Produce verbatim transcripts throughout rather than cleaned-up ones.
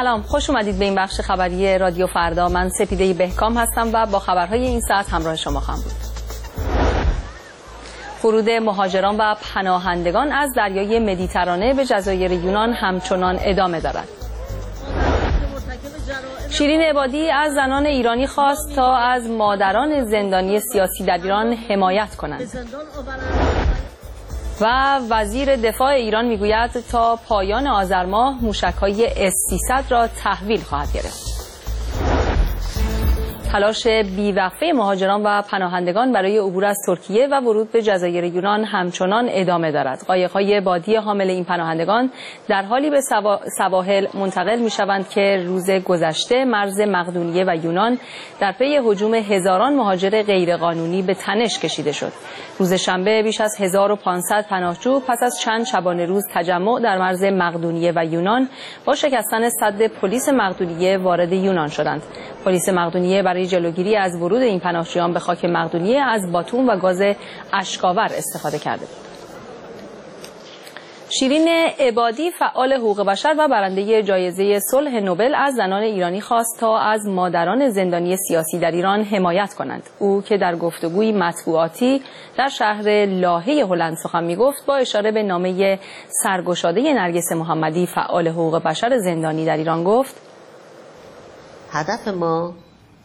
سلام، خوش اومدید به این بخش خبری رادیو فردا. من سپیده بهکام هستم و با خبرهای این ساعت همراه شما خواهم بود. ورود مهاجران و پناهندگان از دریای مدیترانه به جزایر یونان همچنان ادامه دارد. شیرین عبادی از زنان ایرانی خواست تا از مادران زندانی سیاسی در ایران حمایت کنند. و وزیر دفاع ایران میگوید تا پایان آذر ماه موشک‌های اس سیصد را تحویل خواهد گرفت. تلاش بیوقفه مهاجران و پناهندگان برای عبور از ترکیه و ورود به جزایر یونان همچنان ادامه دارد. قایق‌های بادی حامل این پناهندگان در حالی به سواحل منتقل می‌شوند که روز گذشته مرز مقدونیه و یونان در پی هجوم هزاران مهاجر غیرقانونی به تنش کشیده شد. روز شنبه بیش از هزار و پانصد پناهجو پس از چند شبانه روز تجمع در مرز مقدونیه و یونان با شکستن سد پلیس مقدونیه وارد یونان شدند. پلیس مقدونیه برای جلوگیری از ورود این پناهجویان به خاک مقدونیه از باتوم و گاز اشک‌آور استفاده کرده بود. شیرین عبادی فعال حقوق بشر و برنده جایزه صلح نوبل از زنان ایرانی خواست تا از مادران زندانی سیاسی در ایران حمایت کنند. او که در گفتگوی مطبوعاتی در شهر لاهه هلند سخن می‌گفت با اشاره به نامه سرگشاده نرگس محمدی فعال حقوق بشر زندانی در ایران گفت: هدف ما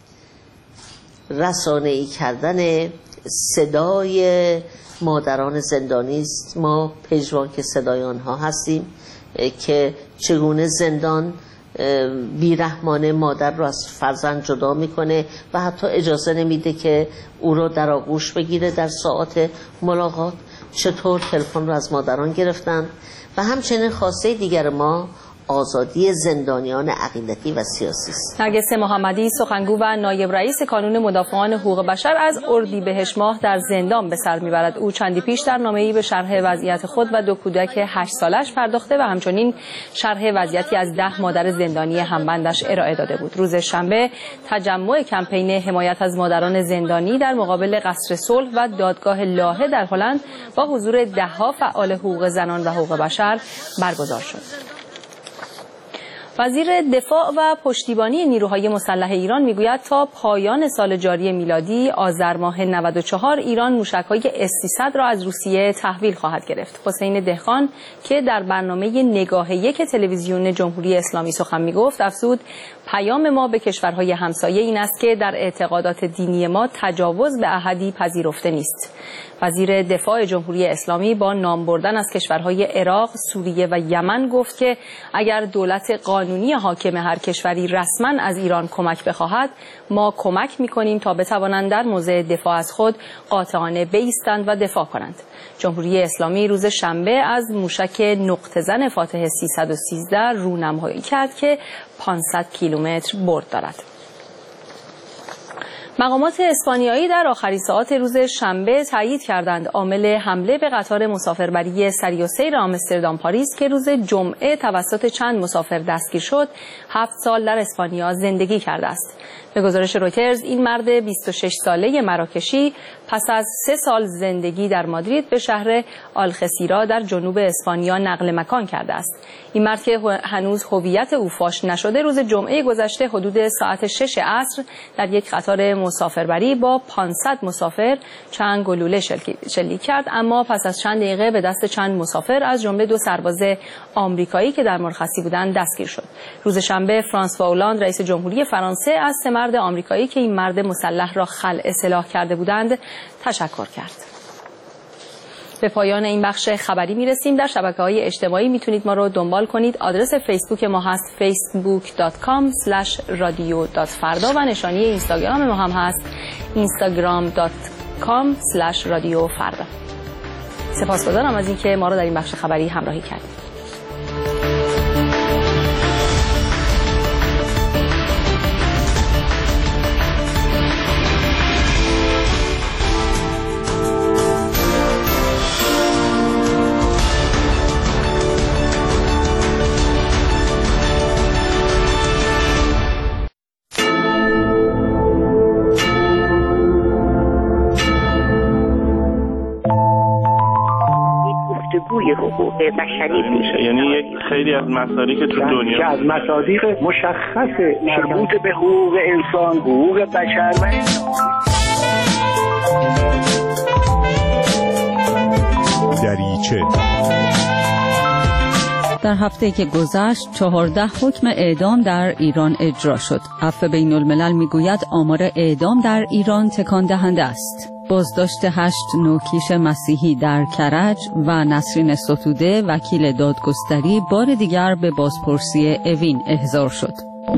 رسانه‌ای کردن صدای مادران زندانی است. ما پژواک صدای آنها هستیم که چگونه زندان بیرحمانه مادر رو از فرزند جدا میکنه و حتی اجازه نمیده که او رو در آغوش بگیره در ساعات ملاقات. چطور تلفن رو از مادران گرفتن. و همچنین خواسته دیگر ما آزادی زندانیان عقیدتی و سیاسی است. نرگس محمدی سخنگو و نایب رئیس کانون مدافعان حقوق بشر از اردیبهشت ماه در زندان به سر میبرد. او چندی پیش در نامه‌ای به شرح وضعیت خود و دو کودک هشت سالش پرداخته و همچنین شرح وضعیتی از ده مادر زندانی همبندش ارائه داده بود. روز شنبه تجمع کمپین حمایت از مادران زندانی در مقابل قصر صلح و دادگاه لاهه در هلند با حضور ده‌ها فعال حقوق زنان و حقوق بشر برگزار شد. وزیر دفاع و پشتیبانی نیروهای مسلح ایران میگوید تا پایان سال جاری میلادی آذر ماه نود و چهار ایران موشک‌های اس سیصد را از روسیه تحویل خواهد گرفت. حسین دهقان که در برنامه نگاه یک تلویزیون جمهوری اسلامی سخن میگفت افزود: پیام ما به کشورهای همسایه این است که در اعتقادات دینی ما تجاوز به احدی پذیرفته نیست. وزیر دفاع جمهوری اسلامی با نام بردن از کشورهای عراق، سوریه و یمن گفت که اگر دولت قانونی حاکم هر کشوری رسما از ایران کمک بخواهد، ما کمک می‌کنیم تا بتوانند در موضع دفاع از خود قاطعانه بایستند و دفاع کنند. جمهوری اسلامی روز شنبه از موشک نقطه زن فاتح سیصد و سیزده رونمایی کرد که پانصد کیلومتر برد دارد. مقامات اسپانیایی در آخرین ساعات روز شنبه تایید کردند عامل حمله به قطار مسافربری سری و سیر آمستردام پاریس که روز جمعه توسط چند مسافر دستگیر شد، هفت سال در اسپانیا زندگی کرده است. به گزارش رویترز این مرد بیست و شش ساله مراکشی پس از سه سال زندگی در مادرید به شهر آلخسیرا در جنوب اسپانیا نقل مکان کرده است. این مرد که هنوز هویت او فاش نشده روز جمعه گذشته حدود ساعت شش عصر در یک قطار مسافربری با پانصد مسافر چند گلوله شلیک کرد، اما پس از چند دقیقه به دست چند مسافر از جمله دو سرباز آمریکایی که در مرخصی بودند دستگیر شد. روز شنبه فرانسوا اولاند رئیس جمهوری فرانسه از سه مرد آمریکایی که این مرد مسلح را خلع سلاح کرده بودند تشکر کرد. به پایان این بخش خبری میرسیم. در شبکه‌های اجتماعی میتونید ما رو دنبال کنید. آدرس فیسبوک ما هست facebook dot com slash radio dot farda و نشانی اینستاگرام ما هم هست instagram dot com slash radio farda. سپاسگزارم از اینکه ما رو در این بخش خبری همراهی کردید. روی حقوق بشری میشه. یعنی یک خیلی از مسائلی که تو دنیا که از مصادیق مشخص مربوط به حقوق انسان، حقوق بشر و دریچه. در هفته که گذشت چهارده حکم اعدام در ایران اجرا شد. عفو بین الملل میگوید آمار اعدام در ایران تکان دهنده است. بازداشت هشت نوکیش مسیحی در کرج و نسرین ستوده وکیل دادگستری بار دیگر به بازپرسی اوین احضار شد.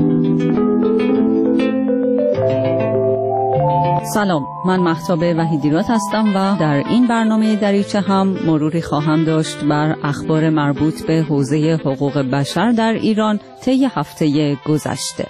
سلام، من مهتاب وحیدیرات هستم و در این برنامه دریچه هم مروری خواهم داشت بر اخبار مربوط به حوزه حقوق بشر در ایران طی هفته گذشته.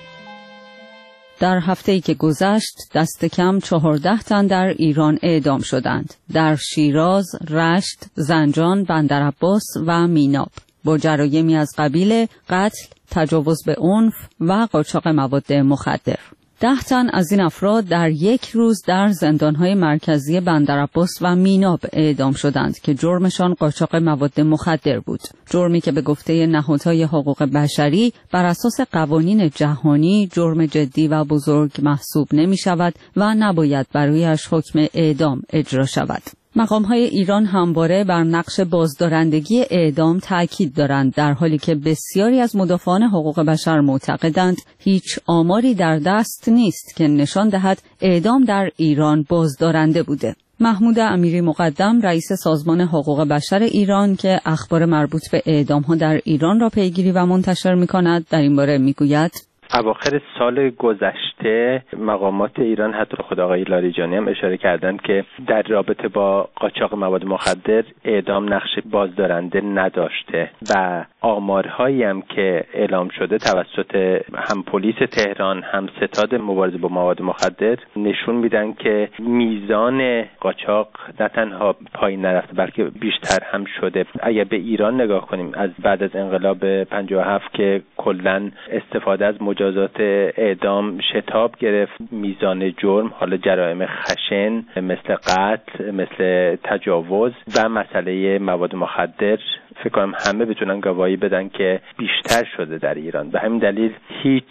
در هفته‌ای که گذشت دست کم چهارده تن در ایران اعدام شدند. در شیراز، رشت، زنجان، بندرعباس و میناب با جرایمی از قبیل قتل، تجاوز به عنف و قاچاق مواد مخدر. ده تن از این افراد در یک روز در زندان‌های مرکزی بندرعباس و میناب اعدام شدند که جرمشان قاچاق مواد مخدر بود. جرمی که به گفته نهادهای حقوق بشری بر اساس قوانین جهانی جرم جدی و بزرگ محسوب نمی‌شود و نباید برایش حکم اعدام اجرا شود. مقام‌های ایران همواره بر نقش بازدارندگی اعدام تأکید دارند، در حالی که بسیاری از مدافعان حقوق بشر معتقدند هیچ آماری در دست نیست که نشان دهد اعدام در ایران بازدارنده بوده. محمود امیری مقدم رئیس سازمان حقوق بشر ایران که اخبار مربوط به اعدام‌ها در ایران را پیگیری و منتشر می‌کند در این باره می‌گوید: اواخر سال گذشته مقامات ایران حتی خود آقای لاریجانی هم اشاره کردند که در رابطه با قاچاق مواد مخدر اعدام نقش بازدارنده نداشته و آمارهایی هم که اعلام شده توسط هم پلیس تهران هم ستاد مبارزه با مواد مخدر نشون میدن که میزان قاچاق نه تنها پایین نرفته بلکه بیشتر هم شده. اگر به ایران نگاه کنیم از بعد از انقلاب پنجاه و هفت که کلاً استفاده از مجازات اعدام شتاب گرفت، میزان جرم، حالا جرایم خشن مثل قتل، مثل تجاوز و مسئله مواد مخدر، فکر کنم همه بتونن گواهی بدن که بیشتر شده در ایران. به همین دلیل هیچ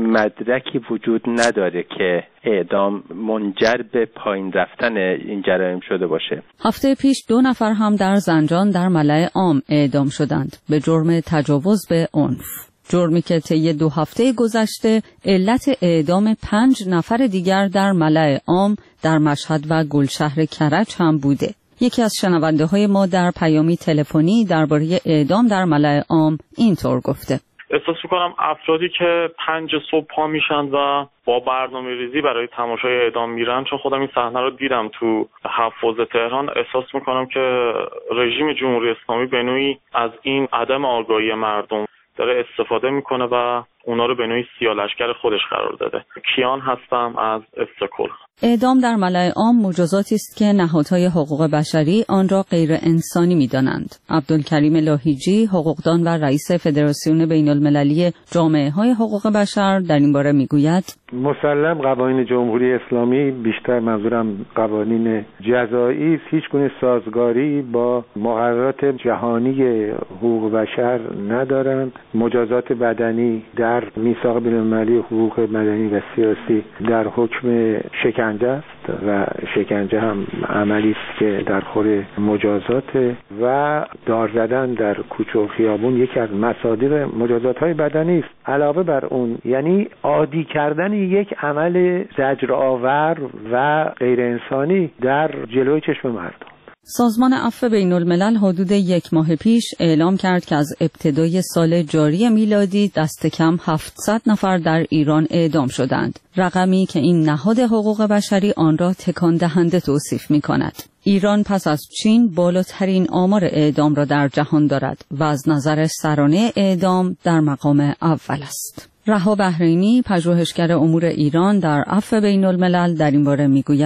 مدرکی وجود نداره که اعدام منجر به پایین رفتن این جرایم شده باشه. هفته پیش دو نفر هم در زنجان در ملأ عام اعدام شدند به جرم تجاوز به عنف. جرمی که طی دو هفته گذشته علت اعدام پنج نفر دیگر در ملأ عام در مشهد و گلشهر کرج هم بوده. یکی از شنونده های ما در پیامی تلفنی درباره اعدام در ملأ عام اینطور گفته: احساس می‌کنم افرادی که پنج صبح پا میشن و با برنامه ریزی برای تماشای اعدام میرن، چون خودم این صحنه رو دیدم تو حوض تهران، احساس می‌کنم که رژیم جمهوری اسلامی به نوعی از این عدم آگاهی مردم داره استفاده میکنه و اونا رو به نوعی سیاه‌لشکر خودش قرار داده. کیان هستم از استکهلم. اعدام در ملأ عام مجازاتی است که نهادهای حقوق بشری آن را غیر انسانی می‌دانند. عبدالکریم لاهیجی، حقوقدان و رئیس فدراسیون بین‌المللی جامعه‌های حقوق بشر در این باره می‌گوید: مسلم قوانین جمهوری اسلامی، بیشتر منظورم قوانین جزایی است، هیچ گونه سازگاری با مقررات جهانی حقوق بشر ندارند. مجازات بدنی در میثاق بین‌المللی حقوق مدنی و سیاسی در حکم شکنجه است و شکنجه هم عملی است که در خور مجازات و دار زدن در کوچه و خیابون یکی از مصادیق مجازات‌های بدنی است. علاوه بر اون یعنی عادی کردن یک عمل زجرآور و غیر انسانی در جلوی چشم مردم. سازمان عفو بین الملل حدود یک ماه پیش اعلام کرد که از ابتدای سال جاری میلادی دست کم هفتصد نفر در ایران اعدام شدند، رقمی که این نهاد حقوق بشری آن را تکان دهنده توصیف می کند. ایران پس از چین بالاترین آمار اعدام را در جهان دارد و از نظر سرانه اعدام در مقام اول است. رها بحرینی، پژوهشگر امور ایران در عفو بین الملل در این باره می گوید: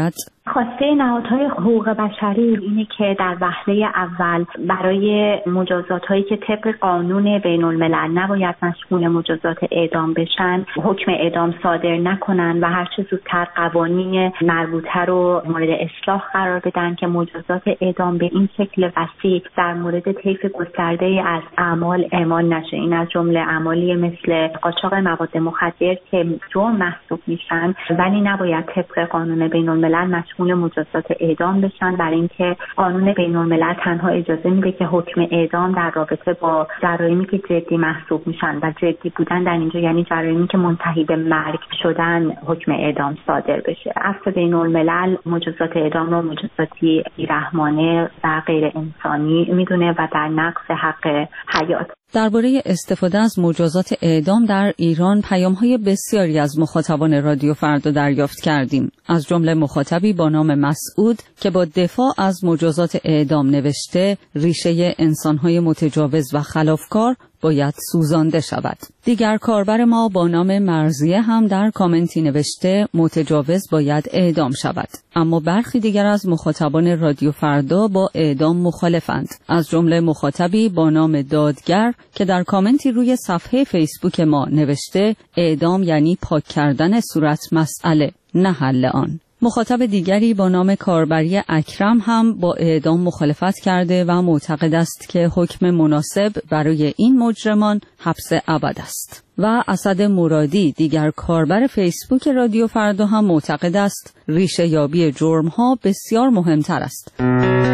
خواسته نهادهای حقوق بشری اینه که در وهله اول برای مجازات‌هایی که طبق قانون بین الملل نباید مشمول مجازات اعدام بشن حکم اعدام صادر نکنن و هر چه زودتر قوانین مربوطه رو مورد اصلاح قرار بدن که مجازات اعدام به این شکل وسیع در مورد طیف گسترده از اعمال اعمال نشه. این از جمله اعمالی مثل قاچاق مواد مخدر که جرم محسوب میشن ولی نباید طبق قانون بین الملل مشمول مجازات اعدام بشن، برای اینکه قانون بین الملل تنها اجازه میده که حکم اعدام در رابطه با جرایمی که جدی محسوب میشن و جدی بودن در اینجا یعنی جرایمی که منتهی به مرگ شدن حکم اعدام صادر بشه. عفو بین الملل مجازات اعدام رو مجازاتی بی‌رحمانه و غیر انسانی میدونه و در نقض حق حیات. درباره استفاده از مجازات اعدام در ایران پیام‌های بسیاری از مخاطبان رادیو فردا دریافت کردیم. از جمله مخاطبی با نام مسعود که با دفاع از مجازات اعدام نوشته ریشه انسان‌های متجاوز و خلافکار باید سوزانده شود. دیگر کاربر ما با نام مرضیه هم در کامنتی نوشته متجاوز باید اعدام شود. اما برخی دیگر از مخاطبان رادیو فردا با اعدام مخالفند. از جمله مخاطبی با نام دادگر که در کامنتی روی صفحه فیسبوک ما نوشته اعدام یعنی پاک کردن صورت مسئله نه حل آن. مخاطب دیگری با نام کاربری اکرم هم با اعدام مخالفت کرده و معتقد است که حکم مناسب برای این مجرمان حبس ابد است. و اسد مرادی دیگر کاربر فیسبوک رادیو فردا هم معتقد است ریشه یابی جرم ها بسیار مهمتر است.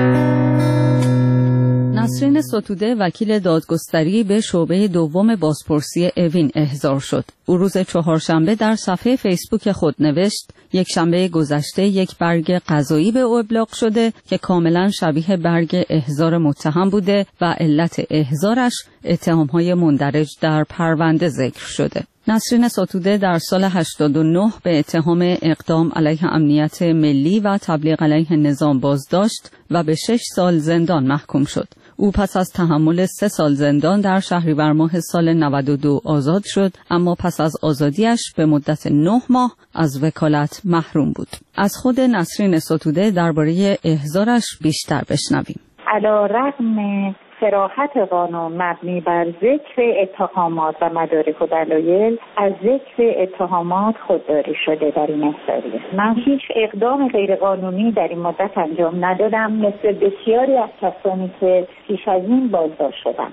نسرین ستوده وکیل دادگستری به شعبه دوم بازپرسی اوین احضار شد. او روز چهارشنبه در صفحه فیسبوک خود نوشت یک شنبه گذشته یک برگ قضایی به او ابلاغ شده که کاملا شبیه برگ احضار متهم بوده و علت احضارش اتهام‌های مندرج در پرونده ذکر شده. نسرین ستوده در سال هشتاد و نه به اتهام اقدام علیه امنیت ملی و تبلیغ علیه نظام بازداشت و به شش سال زندان محکوم شد. او پس از تحمل سه سال زندان در شهریور ماه سال نود و دو آزاد شد، اما پس از آزادیش به مدت نه ماه از وکالت محروم بود. از خود نسرین ستوده درباره احضارش بیشتر بشنویم. علی‌رغم صراحت قانون مبنی بر ذکر اتهامات و مدارک و دلایل از ذکر اتهامات خودداری شده در این احضاریه. من هیچ اقدام غیرقانونی در این مدت انجام ندادم مثل بسیاری از کسانی که پیش از این بازداشت شدند.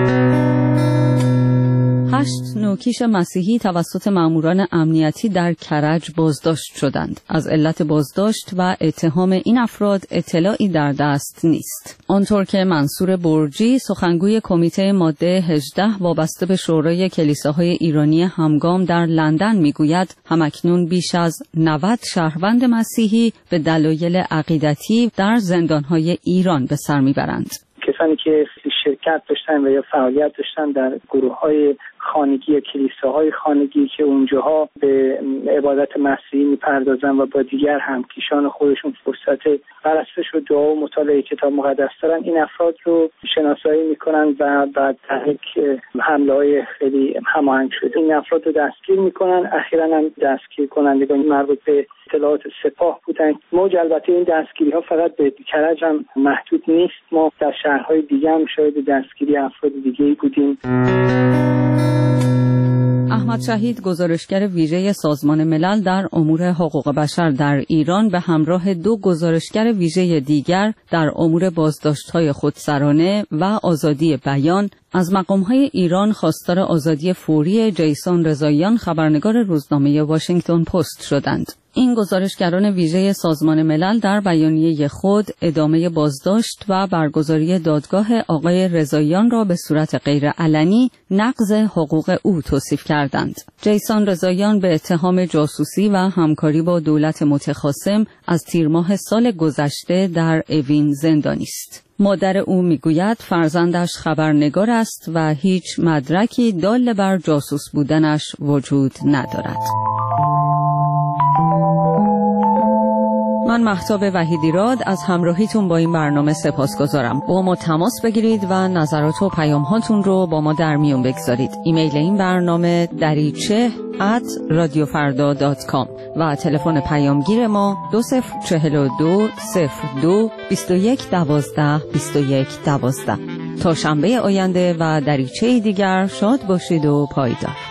هشت نوکیش مسیحی توسط ماموران امنیتی در کرج بازداشت شدند. از علت بازداشت و اتهام این افراد اطلاعی در دست نیست. آنطور که منصور برجی سخنگوی کمیته ماده هجده وابسته به شورای کلیساهای ایرانی همگام در لندن میگوید همکنون بیش از نود شهروند مسیحی به دلایل عقیدتی در زندانهای ایران به سر میبرند. کسانی که شرکت داشتن و یا فعالیت داشتن در گروه‌های خانگی یا کلیساهای خانگی که اونجاها به عبادت مسیحی میپردازن و با دیگر همکیشان خودشون فرصت پرستش و دعا و مطالعه کتاب مقدس دارن، این افراد رو شناسایی میکنن و بعد یک حمله‌های خیلی هماهنگ شده این افراد رو دستگیر میکنن. اخیراً هم دستگیر کنندگان مربوط به اطلاعات سپاه بودن. موج البته این دستگیری ها فقط به کرج هم محدود نیست، ما در شهرهای دیگه هم شاهد دستگیری افراد دیگه‌ای بودیم. احمد شهید گزارشگر ویژه سازمان ملل در امور حقوق بشر در ایران به همراه دو گزارشگر ویژه دیگر در امور بازداشت‌های خودسرانه و آزادی بیان از مقام‌های ایران خواستار آزادی فوری جیسون رضاییان خبرنگار روزنامه واشنگتن پست شدند. این گزارشگران ویژه سازمان ملل در بیانیه خود ادامه بازداشت و برگزاری دادگاه آقای رضاییان را به صورت غیرعلنی نقض حقوق او توصیف کردند. جیسون رضاییان به اتهام جاسوسی و همکاری با دولت متخاصم از تیر ماه سال گذشته در اوین زندانی است. مادر او میگوید فرزندش خبرنگار است و هیچ مدرکی دال بر جاسوس بودنش وجود ندارد. من مهتاب وحیدیراد از همراهیتون با این برنامه سپاسگزارم. با ما تماس بگیرید و نظرات و پیام هاتون رو با ما در میون بگذارید. ایمیل این برنامه دریچه ات رادیو فردا دات کام و تلفن پیامگیر ما دو صفر چهل و دو صفر دو بیست و یک دوازده بیست و یک دوازده. تا شنبه آینده و دریچه دیگر شاد باشید و پایدار.